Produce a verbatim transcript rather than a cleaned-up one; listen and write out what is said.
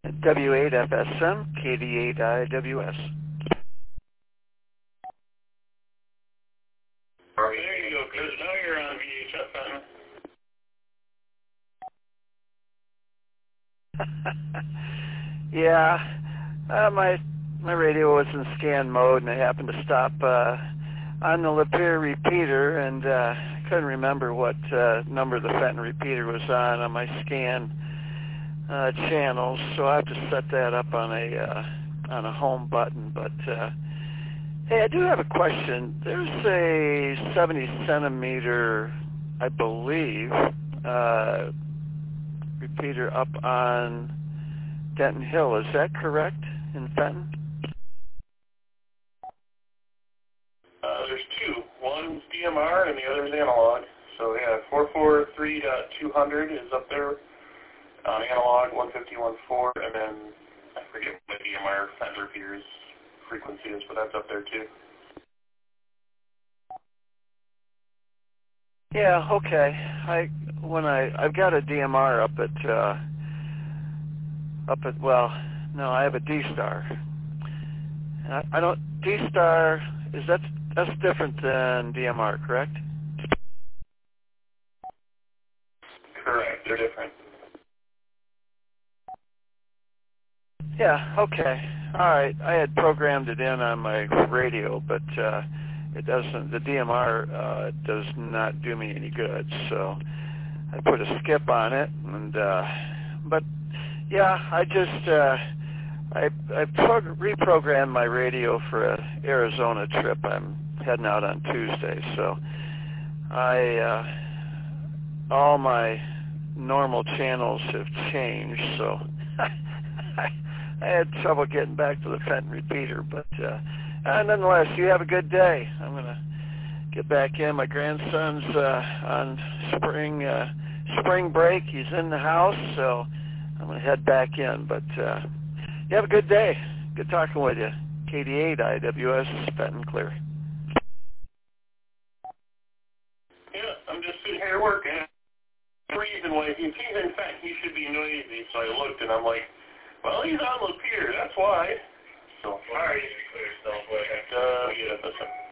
W eight F S M, K D eight I W S. All right, there you go, Chris. Now you're on V H F M. Yeah, uh, my my radio was in scan mode, and I happened to stop uh, on the Lapeer repeater, and uh, I couldn't remember what uh, number the Fenton repeater was on on my scan uh, channels, so I have to set that up on a uh, on a home button. But uh, hey, I do have a question. There's a seventy centimeter, I believe, uh, repeater up on Denton Hill. Is that correct in Fenton? Uh, there's two. One's D M R and the other is analog. So yeah, four forty-three point two hundred is up there on analog, one fifty-one point four, and then I forget what the D M R Fenton repeater's frequency is, but that's up there too. Yeah, okay. I when I I've got a D M R up at uh, up at well, no, I have a D-Star. I, I don't D-Star is that that's different than D M R, correct? Correct. They're different. Yeah, okay. All right. I had programmed it in on my radio, but uh, it doesn't. The D M R uh, does not do me any good. So I put a skip on it, and uh, but yeah, I just uh, I I prog- reprogrammed my radio for a Arizona trip. I'm heading out on Tuesday, so I uh, all my normal channels have changed. So I, I had trouble getting back to the Fenton repeater, but uh, uh, nonetheless, you have a good day. I'm gonna get back in. My grandson's uh, on spring uh, spring break. He's in the house, so I'm gonna head back in. But uh, you have a good day. Good talking with you. K D eight I W S, Fenton Clear. Yeah, I'm just sitting here working. The reason why, if he's in Fenton, he should be noisy. So I looked and I'm like, well, he's on Lapeer, that's why. So, all right, clear stuff. Uh, yeah, that's